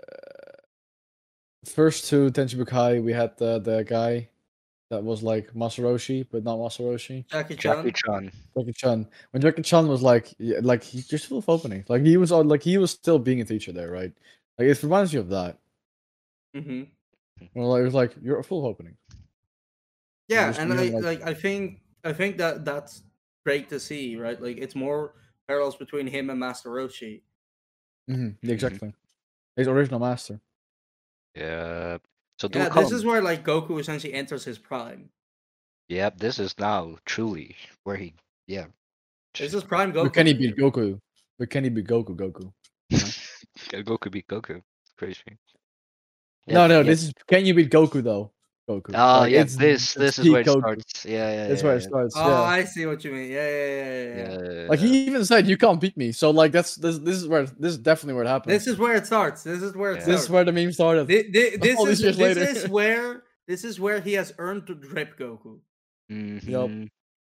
Speaker 2: First to Tenchi Bukai, we had the guy that was like Masaroshi, but not Masaroshi.
Speaker 1: Jackie
Speaker 3: Jackie
Speaker 1: Chan.
Speaker 3: Chan.
Speaker 2: Jackie Chan. When Jackie Chan was like, like he just full of opening. Like he was still being a teacher there, right? Like it reminds me of that.
Speaker 1: Mm-hmm.
Speaker 2: Well, it was like you're full of opening.
Speaker 1: Yeah,
Speaker 2: just-
Speaker 1: and
Speaker 2: you
Speaker 1: I
Speaker 2: know, like-
Speaker 1: I think that's great to see, right? Like it's more parallels between him and Master Roshi.
Speaker 2: Yeah, exactly. His original master.
Speaker 3: Yeah. So do
Speaker 1: Yeah,
Speaker 3: call
Speaker 1: this
Speaker 3: him.
Speaker 1: is where like Goku essentially enters his prime.
Speaker 3: Yep, this is now truly where he. Yeah.
Speaker 1: This is prime Goku.
Speaker 2: But can he
Speaker 1: right
Speaker 2: beat
Speaker 1: here.
Speaker 2: Goku? But can he beat Goku?
Speaker 3: Goku beat Goku. Crazy.
Speaker 2: No,
Speaker 3: Yep, yep.
Speaker 2: this is can you beat Goku though? Goku.
Speaker 3: Oh
Speaker 2: Like,
Speaker 3: yeah,
Speaker 2: it's
Speaker 3: this is
Speaker 2: peak
Speaker 3: where it
Speaker 2: Goku.
Speaker 3: starts. Yeah.
Speaker 2: That's where it starts.
Speaker 1: Oh,
Speaker 2: Yeah.
Speaker 1: I see what you mean. Yeah.
Speaker 2: Like he even said, "You can't beat me." So like this is definitely where it happens.
Speaker 1: This is where it starts. This is where it
Speaker 3: Yeah.
Speaker 1: starts.
Speaker 2: This is where the meme started. All these years later.
Speaker 1: This is where he has earned to drip Goku.
Speaker 3: Mhm.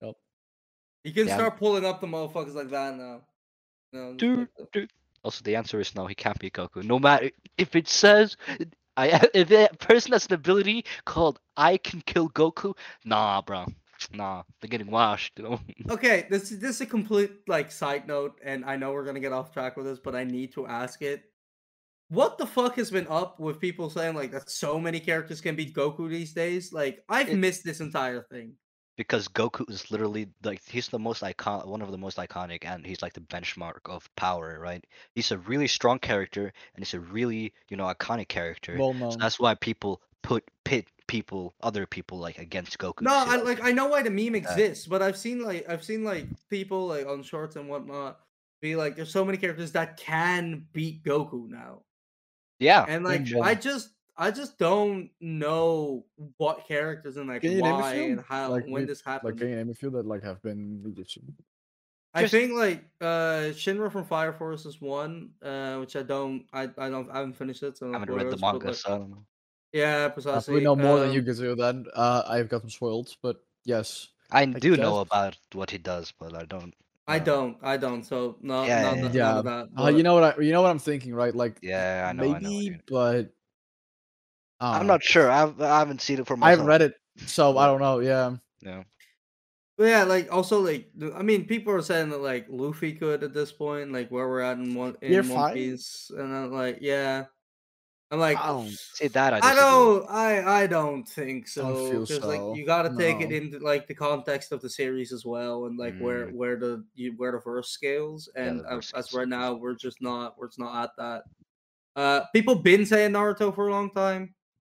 Speaker 1: He can
Speaker 3: Yeah.
Speaker 1: start pulling up the motherfuckers like that now. No, just
Speaker 3: Dude,
Speaker 1: like that.
Speaker 3: dude. Also, the answer is no. He can't beat Goku. No matter if it says, if a person has an ability called "I can kill Goku," nah, bro, nah, they're getting washed. You know.
Speaker 1: Okay, this is a complete like side note, and I know we're gonna get off track with this, but I need to ask it. What the fuck has been up with people saying like that so many characters can beat Goku these days? Like I've missed this entire thing.
Speaker 3: Because Goku is literally like he's the most one of the most iconic, and he's like the benchmark of power, right? He's a really strong character, and he's a really iconic character.
Speaker 2: Well
Speaker 3: So
Speaker 2: known.
Speaker 3: that's why people pit other people like against Goku.
Speaker 1: No,
Speaker 3: to say,
Speaker 1: I know why the meme exists, but I've seen like people like on shorts and whatnot be like, there's so many characters that can beat Goku now,
Speaker 3: yeah,
Speaker 1: and like
Speaker 2: Yeah.
Speaker 1: I just don't know what characters and like
Speaker 2: Can you name a
Speaker 1: why
Speaker 2: few?
Speaker 1: and how
Speaker 2: Like
Speaker 1: when this
Speaker 2: Like
Speaker 1: happened.
Speaker 2: can you name a few that like have been leadership?
Speaker 1: I think like Shinra from Fire Force is one, which I haven't finished it, so
Speaker 3: I
Speaker 1: I'm not
Speaker 3: haven't read the
Speaker 1: spoilers, but,
Speaker 3: manga,
Speaker 1: like,
Speaker 3: so I don't know.
Speaker 1: yeah,
Speaker 2: I
Speaker 1: precisely.
Speaker 2: probably know more than you can do. Then I've got them spoiled, but yes,
Speaker 3: I do know
Speaker 2: guess.
Speaker 3: about what he does, but I don't.
Speaker 1: I don't. So no,
Speaker 3: Yeah,
Speaker 1: none,
Speaker 3: yeah,
Speaker 1: none of that.
Speaker 2: You know what I'm thinking, right? Like
Speaker 3: Yeah, I know. I know.
Speaker 2: maybe, but
Speaker 3: I'm not sure. I haven't seen it for
Speaker 2: I
Speaker 3: myself.
Speaker 2: haven't read it, so I don't know. Yeah.
Speaker 3: Yeah.
Speaker 1: But yeah, like also like I mean, people are saying that like Luffy could at this point, like where we're at in One
Speaker 2: Year 5?
Speaker 1: Piece, and I'm like, yeah, I'm like,
Speaker 2: I don't
Speaker 3: See that
Speaker 1: I
Speaker 3: disagree.
Speaker 1: don't, I don't think so,
Speaker 2: feel
Speaker 1: because like
Speaker 2: so.
Speaker 1: you got to take it
Speaker 2: No.
Speaker 1: into like the context of the series as well, and like where the verse scales, and
Speaker 3: the verse
Speaker 1: as
Speaker 3: scales.
Speaker 1: right now we're just not at that. People been saying Naruto for a long time,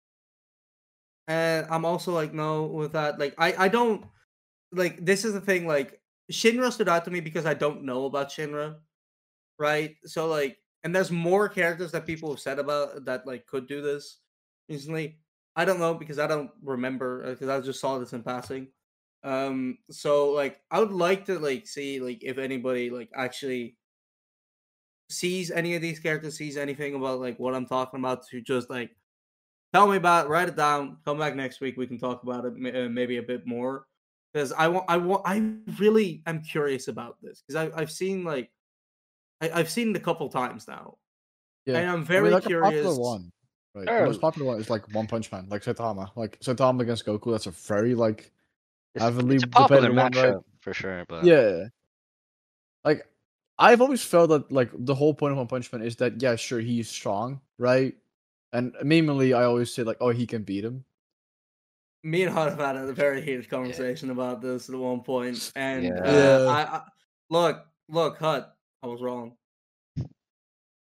Speaker 1: and I'm also like no with that. Like I don't like this is the thing. Like Shinra stood out to me because I don't know about Shinra, right? So like, and there's more characters that people have said about that like could do this recently. I don't know because I don't remember because I just saw this in passing. So like I would like to like see like if anybody like actually sees any of these characters, sees anything about like what I'm talking about, to just like tell me about it, write it down, come back next week, we can talk about it maybe a bit more, because I really am curious about this because I've seen like I've seen it a couple times now,
Speaker 2: Yeah.
Speaker 1: and I'm
Speaker 2: I mean,
Speaker 1: very
Speaker 2: like
Speaker 1: curious.
Speaker 2: a popular one. Right.
Speaker 3: Sure.
Speaker 2: The most popular one is like One Punch Man, like Saitama. Like Saitama against Goku, that's a very like heavily
Speaker 3: It's a popular
Speaker 2: debated one, right?
Speaker 3: matchup for sure, but
Speaker 2: Yeah. Like I've always felt that like the whole point of One Punch Man is that yeah, sure, he's strong, right? And mainly I always say like, oh, he can beat him.
Speaker 1: Me and Hut have had a very heated conversation about this at one point, and
Speaker 3: Yeah.
Speaker 1: I look, Hut, I was wrong.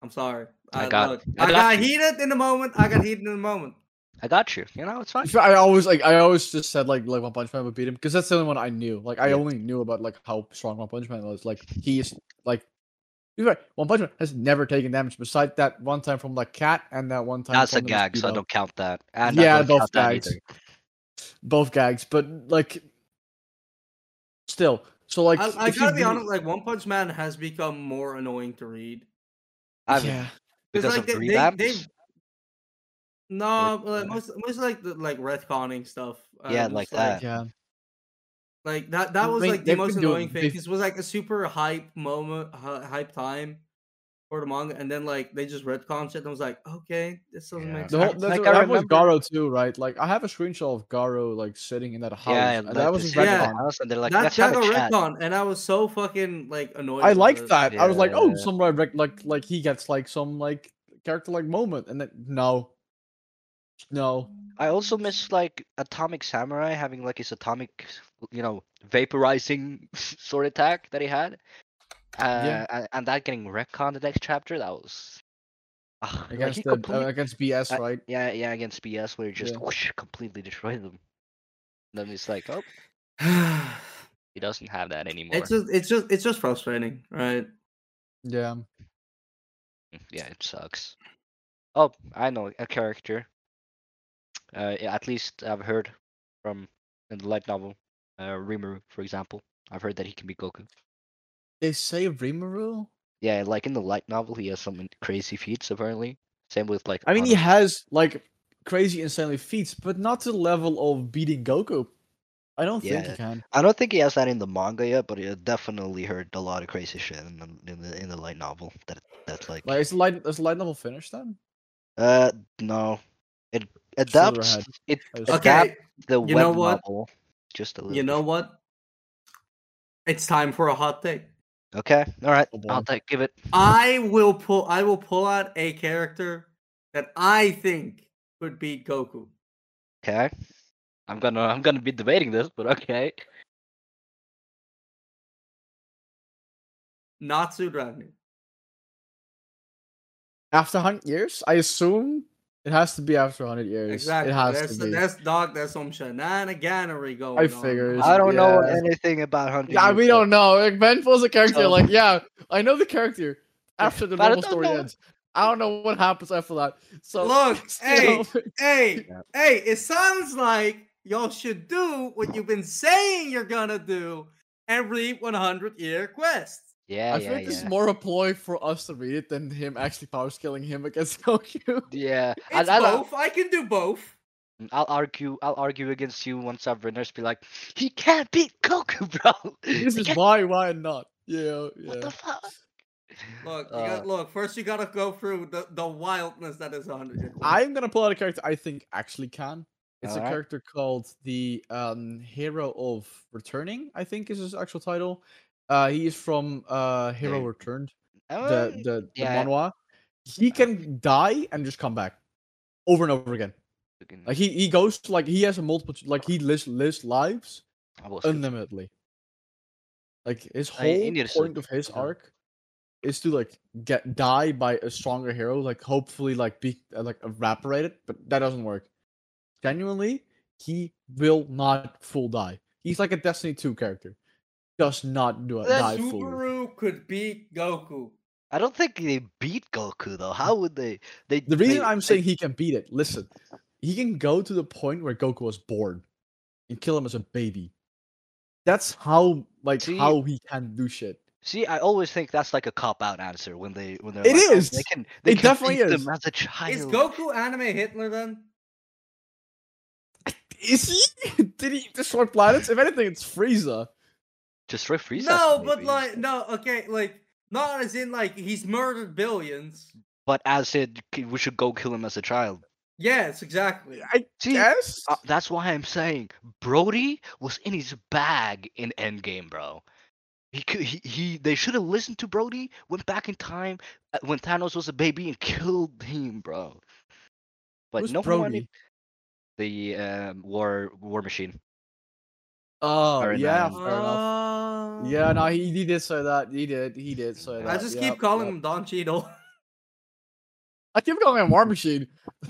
Speaker 1: I'm sorry.
Speaker 3: I got
Speaker 1: Look,
Speaker 3: it. I
Speaker 1: I
Speaker 3: got
Speaker 1: got
Speaker 3: you.
Speaker 1: heated in the moment. I got heated in the moment.
Speaker 3: I got you. You know, it's fine.
Speaker 2: I always just said like One Punch Man would beat him because that's the only one I knew. Like I
Speaker 3: Yeah.
Speaker 2: only knew about like how strong One Punch Man was. Like he is like you're right. One Punch Man has never taken damage besides that one time from like Cat and that one time
Speaker 3: That's a
Speaker 2: from the
Speaker 3: gag, so I
Speaker 2: mosquito.
Speaker 3: don't count that. And I
Speaker 2: Yeah,
Speaker 3: don't
Speaker 2: both
Speaker 3: count that
Speaker 2: gags.
Speaker 3: either.
Speaker 2: Both gags, but like still. So like
Speaker 1: I
Speaker 2: if you
Speaker 1: gotta be
Speaker 2: really-
Speaker 1: honest. Like One Punch Man has become more annoying to read.
Speaker 2: yeah.
Speaker 3: Because
Speaker 1: like
Speaker 3: of revamps.
Speaker 1: they no,
Speaker 3: Like,
Speaker 1: most like the like retconning stuff.
Speaker 3: Yeah,
Speaker 1: Just
Speaker 3: like that.
Speaker 2: Yeah.
Speaker 1: Like that
Speaker 2: I
Speaker 1: was
Speaker 2: mean,
Speaker 1: like the
Speaker 2: they've
Speaker 1: most
Speaker 2: been doing-
Speaker 1: annoying thing.
Speaker 2: they've-
Speaker 1: This was like a super hype moment, hype time for the manga, and then like they just retcon shit and was like, okay, this doesn't
Speaker 3: Yeah.
Speaker 1: make
Speaker 2: The whole
Speaker 1: sense.
Speaker 2: that's
Speaker 3: Like,
Speaker 2: what
Speaker 3: I
Speaker 2: happened with
Speaker 3: remember-
Speaker 2: Garo too, right? Like I have a screenshot of Garo like sitting in that house,
Speaker 3: Yeah,
Speaker 2: and
Speaker 3: like
Speaker 2: that was
Speaker 3: they
Speaker 2: his
Speaker 3: sit in the
Speaker 2: retcon.
Speaker 3: house and they're like,
Speaker 1: that
Speaker 3: let's have a
Speaker 1: got
Speaker 3: chat.
Speaker 1: retcon, and I was so fucking like annoyed.
Speaker 2: I
Speaker 1: about
Speaker 2: liked
Speaker 1: it.
Speaker 2: that. I was like, oh,
Speaker 3: Yeah.
Speaker 2: some like he gets like some like character like moment, and then no.
Speaker 3: I also miss like Atomic Samurai having like his atomic, vaporizing sword attack that he had. And that getting retconned the next chapter. That was like
Speaker 2: Against
Speaker 3: he
Speaker 2: the
Speaker 3: complete.
Speaker 2: against BS,
Speaker 3: Uh,
Speaker 2: right?
Speaker 3: Yeah, against BS where he just
Speaker 2: Yeah.
Speaker 3: whoosh, completely destroyed them. Then it's like, oh, he doesn't have that anymore.
Speaker 1: it's just frustrating, right?
Speaker 2: Yeah.
Speaker 3: Yeah, it sucks. Oh, I know a character. At least I've heard from in the light novel, Rimuru, for example. I've heard that he can be Goku.
Speaker 2: They say Rimuru.
Speaker 3: Yeah, like in the light novel, he has some crazy feats apparently. Same with like.
Speaker 2: I mean, he
Speaker 3: Ano-
Speaker 2: has like crazy, insanely feats, but not to the level of beating Goku. I don't think he
Speaker 3: Yeah.
Speaker 2: can.
Speaker 3: I don't think he has that in the manga yet, but I definitely heard a lot of crazy shit in the light novel. That's like.
Speaker 2: Like, is the light novel finished then?
Speaker 3: No, it
Speaker 2: Further
Speaker 3: adapts.
Speaker 2: ahead.
Speaker 3: It
Speaker 2: I was-
Speaker 1: Okay,
Speaker 3: adapts the
Speaker 1: you know
Speaker 3: web
Speaker 1: what?
Speaker 3: novel just a little.
Speaker 1: You know
Speaker 3: bit.
Speaker 1: what? It's time for a hot take.
Speaker 3: Okay, all right.
Speaker 2: Oh, boy.
Speaker 3: I'll give it.
Speaker 1: I will pull out a character that I think could beat Goku.
Speaker 3: Okay, I'm gonna be debating this, but okay.
Speaker 1: Natsu Dragon.
Speaker 2: After 100 years, I assume it has to be after 100 years.
Speaker 1: Exactly.
Speaker 2: It has to be.
Speaker 1: There's some shenaniganery going
Speaker 2: I
Speaker 1: on.
Speaker 2: figured.
Speaker 3: I don't know
Speaker 2: Yeah.
Speaker 3: anything about hunting.
Speaker 2: Yeah, we don't know. Like Venful's a character.
Speaker 3: So-
Speaker 2: Like, yeah, I know the character after the
Speaker 3: But I
Speaker 2: normal
Speaker 3: don't
Speaker 2: story
Speaker 3: know.
Speaker 2: ends. I don't know what happens after that. So
Speaker 1: Look, hey,
Speaker 2: still-
Speaker 1: hey,
Speaker 3: Yeah.
Speaker 1: hey, it sounds like y'all should do what you've been saying you're gonna do and read 100-year quests.
Speaker 3: Yeah,
Speaker 2: I
Speaker 3: yeah,
Speaker 2: think this is
Speaker 3: yeah.
Speaker 2: more a ploy for us to read it than him actually power scaling him against Goku.
Speaker 3: Yeah,
Speaker 1: It's both. I can do both.
Speaker 3: I'll argue against you once I've written. Be like, he can't beat Goku, bro.
Speaker 2: This
Speaker 3: He
Speaker 2: is
Speaker 3: can't-
Speaker 2: why not? Yeah,
Speaker 3: What
Speaker 2: yeah.
Speaker 3: the fuck?
Speaker 1: Look, first you gotta go through the wildness that is 100-year quest.
Speaker 2: I'm gonna pull out a character I think actually can. It's a
Speaker 3: Alright.
Speaker 2: character called the Hero of Returning, I think is his actual title. He is from Hero
Speaker 3: The-
Speaker 2: Returned,
Speaker 3: Um,
Speaker 2: the
Speaker 3: yeah.
Speaker 2: manhwa. He can die and just come back over and over again. Like he goes to, like he has a multiple like he lives lives
Speaker 3: I will
Speaker 2: unlimitedly. Like his
Speaker 3: I-
Speaker 2: whole
Speaker 3: Indian is
Speaker 2: point
Speaker 3: so-
Speaker 2: of his
Speaker 3: yeah.
Speaker 2: arc is to like die by a stronger hero, like hopefully like be like evaporated, but that doesn't work. Genuinely, he will not full die. He's like a Destiny 2 character. Does not do die fully.
Speaker 1: Subaru could beat Goku.
Speaker 3: I don't think they beat Goku though. How would they?
Speaker 2: The reason I'm saying he can beat it, listen, he can go to the point where Goku was born and kill him as a baby. That's how
Speaker 3: See-
Speaker 2: how he can do shit.
Speaker 3: See, I always think that's like a cop out answer when they're.
Speaker 2: It
Speaker 3: like, oh,
Speaker 2: is!
Speaker 3: They can.
Speaker 2: It definitely
Speaker 3: beat
Speaker 2: is.
Speaker 3: them as a child.
Speaker 1: Is Goku anime Hitler then?
Speaker 2: Is he? Did he destroy planets? If anything, it's Frieza.
Speaker 3: Destroy Frieza?
Speaker 1: No, but
Speaker 3: maybe.
Speaker 1: like okay, like not as in like he's murdered billions.
Speaker 3: But as it, we should go kill him as a child.
Speaker 1: Yes, exactly.
Speaker 2: I
Speaker 3: See,
Speaker 2: guess.
Speaker 3: That's why I'm saying Brody was in his bag in Endgame, bro. They should have listened to Brody, went back in time when Thanos was a baby and killed him, bro. But
Speaker 2: Who's
Speaker 3: no one
Speaker 2: Brody?
Speaker 3: wanted the war machine.
Speaker 2: Oh,
Speaker 3: Iron
Speaker 2: yeah,
Speaker 3: Man.
Speaker 2: fair enough. Yeah, no, he did say that. He did say that.
Speaker 1: I just
Speaker 2: Yep,
Speaker 1: keep calling
Speaker 2: yep.
Speaker 1: him Don Cheadle.
Speaker 2: I keep calling him War Machine.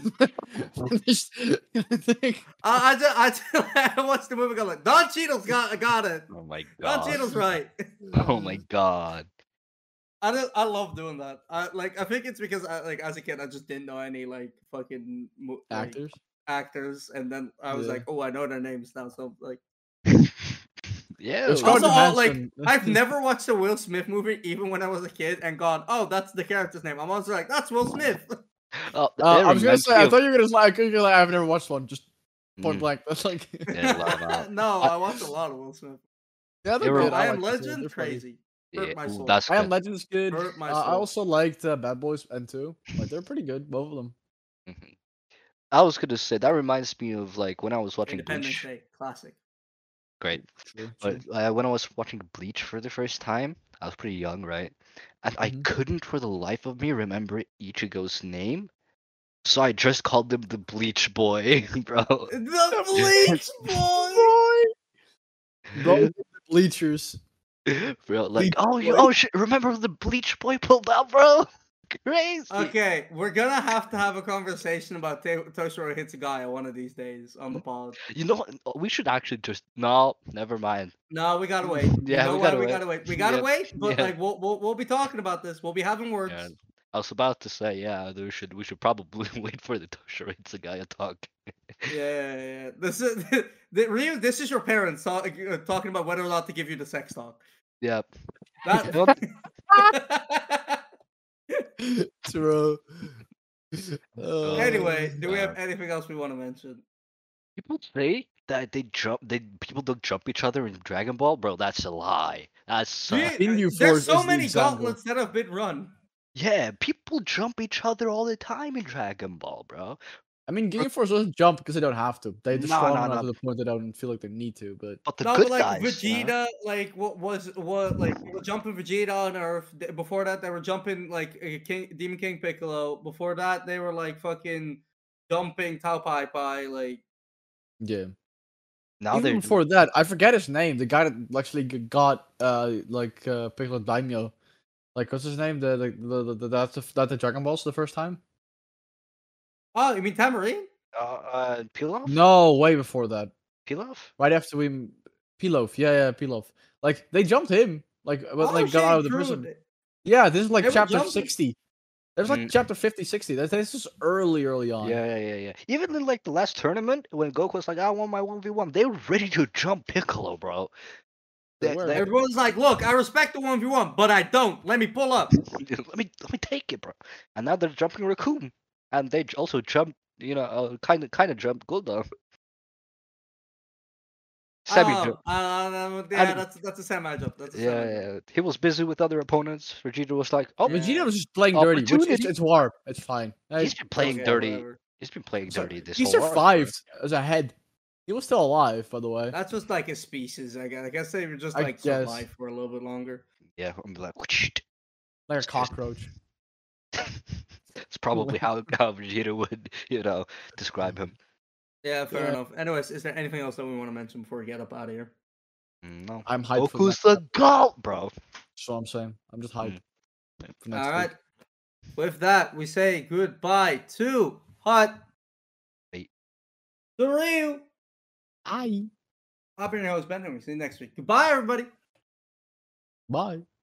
Speaker 1: I watched the movie. Go like Don Cheadle's got it.
Speaker 3: Oh my
Speaker 1: Don
Speaker 3: god.
Speaker 1: Cheadle's right.
Speaker 3: Oh my god.
Speaker 1: I love doing that. I think it's because as a kid I just didn't know any like fucking actors, and then I was
Speaker 2: Yeah.
Speaker 1: like, oh, I know their names now. So like,
Speaker 3: Yeah.
Speaker 2: It's
Speaker 1: also
Speaker 2: Scarlett
Speaker 1: like
Speaker 2: Johansson.
Speaker 1: I've never watched a Will Smith movie even when I was a kid and gone, oh, that's the character's name. I'm also like, that's Will Smith.
Speaker 3: Oh,
Speaker 2: I was gonna
Speaker 3: reminds
Speaker 2: say,
Speaker 3: me
Speaker 2: I
Speaker 3: of-
Speaker 2: thought you were gonna like, I've never watched one. Just point
Speaker 3: Mm,
Speaker 2: blank. That's like,
Speaker 3: yeah, love
Speaker 1: No, I watched a lot of Will Smith.
Speaker 2: yeah, they're
Speaker 3: They were-
Speaker 2: good.
Speaker 1: I Am
Speaker 2: like them too.
Speaker 1: Legend,
Speaker 2: They're funny.
Speaker 1: crazy. Hurt
Speaker 3: yeah,
Speaker 1: my
Speaker 3: ooh,
Speaker 1: soul.
Speaker 3: that's
Speaker 2: I Am
Speaker 3: good.
Speaker 2: Legend is good.
Speaker 1: Hurt my
Speaker 2: I
Speaker 1: soul.
Speaker 2: also liked Bad Boys and 2. Like they're pretty good, both of them.
Speaker 3: Mhm. I was gonna say that reminds me of like when I was watching
Speaker 1: Independence
Speaker 3: Bleach.
Speaker 1: Day, classic.
Speaker 3: Great.
Speaker 2: True.
Speaker 3: But when I was watching Bleach for the first time, I was pretty young, right? And I
Speaker 2: Mhm.
Speaker 3: couldn't for the life of me remember Ichigo's name. So I just called him the Bleach Boy, bro.
Speaker 1: The Bleach Boy.
Speaker 2: Bro, bleachers.
Speaker 3: Bro, like,
Speaker 2: Bleach
Speaker 3: oh,
Speaker 2: Boy.
Speaker 3: oh shit, remember the Bleach Boy pulled out, bro? Crazy.
Speaker 1: Okay, we're gonna have to have a conversation about Toshiro Hitsugaya one of these days on the pod.
Speaker 3: You know what? We should actually just no, never mind.
Speaker 1: No, we gotta wait.
Speaker 3: Yeah,
Speaker 1: you know
Speaker 3: we
Speaker 1: why
Speaker 3: gotta
Speaker 1: we
Speaker 3: wait.
Speaker 1: gotta wait? We gotta
Speaker 3: Yep,
Speaker 1: wait, but
Speaker 3: yeah.
Speaker 1: like we'll be talking about this. We'll be having words.
Speaker 3: Yeah, I was about to say, yeah, we should probably wait for the Toshiro Hitsugaya talk.
Speaker 1: Yeah. This is Ryu. This is your parents talking about whether or not to give you the sex talk.
Speaker 3: Yep.
Speaker 1: That.
Speaker 3: Well,
Speaker 2: True.
Speaker 1: Anyway, do we have
Speaker 3: God.
Speaker 1: anything else we want to mention?
Speaker 3: People say that people don't jump each other in Dragon Ball, bro. That's a lie. That's
Speaker 2: Ginyu Force
Speaker 1: There's so
Speaker 2: is the
Speaker 1: many
Speaker 2: example.
Speaker 1: gauntlets that have been run.
Speaker 3: yeah. People jump each other all the time in Dragon Ball, bro.
Speaker 2: I mean, Ginyu Force doesn't jump because they don't have to. They're just
Speaker 3: No,
Speaker 2: strong
Speaker 3: no,
Speaker 2: enough
Speaker 3: no.
Speaker 2: to the point they don't feel like they need to. But
Speaker 3: But the
Speaker 1: No,
Speaker 3: good
Speaker 1: but like
Speaker 3: guys, you know?
Speaker 1: Vegeta, like what like they were jumping Vegeta on Earth. Before that, they were jumping like Demon King Piccolo. Before that, they were like fucking jumping Tao Pai Pai. Like
Speaker 2: yeah.
Speaker 3: Now
Speaker 2: Even
Speaker 3: they're
Speaker 2: before that, I forget his name. The guy that actually got Piccolo Daimyo. Like what's his name? That's the Dragon Balls the first time.
Speaker 1: oh, you mean Tamarine?
Speaker 3: Pilaf?
Speaker 2: No, way before that.
Speaker 3: Pilaf?
Speaker 2: Right after we Pilaf. Yeah, Pilaf. Like they jumped him. Like but
Speaker 1: Oh,
Speaker 2: like got out of the
Speaker 1: true.
Speaker 2: prison. Yeah, this is like
Speaker 1: They were
Speaker 2: chapter
Speaker 1: jumping.
Speaker 2: 60. There's like
Speaker 3: Mm.
Speaker 2: chapter 50, 60. This is early on.
Speaker 3: Yeah. Even in like the last tournament, when Goku was like, "I want my 1v1," they were ready to jump Piccolo, bro.
Speaker 2: They were.
Speaker 1: Everyone's like, look, I respect the 1v1, but I don't. Let me pull up.
Speaker 3: let me take it, bro. And now they're jumping Raccoon, and they also jumped, kind of jumped Gul'dan. Semi jump.
Speaker 1: Yeah, that's a semi jump. That's a semi jump.
Speaker 3: Yeah. He was busy with other opponents. Vegeta was like, "Oh,
Speaker 1: Yeah.
Speaker 2: Vegeta was just playing dirty, which is
Speaker 3: Opportunity.
Speaker 2: it's warp. It's fine.
Speaker 3: he's been playing
Speaker 1: Okay,
Speaker 3: dirty.
Speaker 1: whatever.
Speaker 3: He's been playing
Speaker 2: So,
Speaker 3: dirty this
Speaker 2: he
Speaker 3: whole arc, bro.
Speaker 2: survived as a head. He was still alive, by the way.
Speaker 1: That's just like his species. I guess they were just
Speaker 2: I
Speaker 1: like
Speaker 2: guess.
Speaker 1: survive for a little bit longer.
Speaker 3: Yeah, I'm like, "Whoosh."
Speaker 2: Like a cockroach.
Speaker 3: It's probably how Vegeta would, describe him.
Speaker 1: Yeah, fair
Speaker 2: Yeah.
Speaker 1: enough. Anyways, is there anything else that we want to mention before we get up out of here?
Speaker 3: No.
Speaker 2: I'm hyped for
Speaker 3: Goku's
Speaker 2: next
Speaker 3: the GOAT, bro.
Speaker 2: That's what I'm saying. I'm just hyped for next
Speaker 1: All
Speaker 2: week.
Speaker 1: right. With that, we say goodbye to Hut.
Speaker 3: Hey.
Speaker 1: The Ryu.
Speaker 2: Bye.
Speaker 1: I've been your host, Ben, and we'll see you next week. Goodbye, everybody.
Speaker 2: Bye.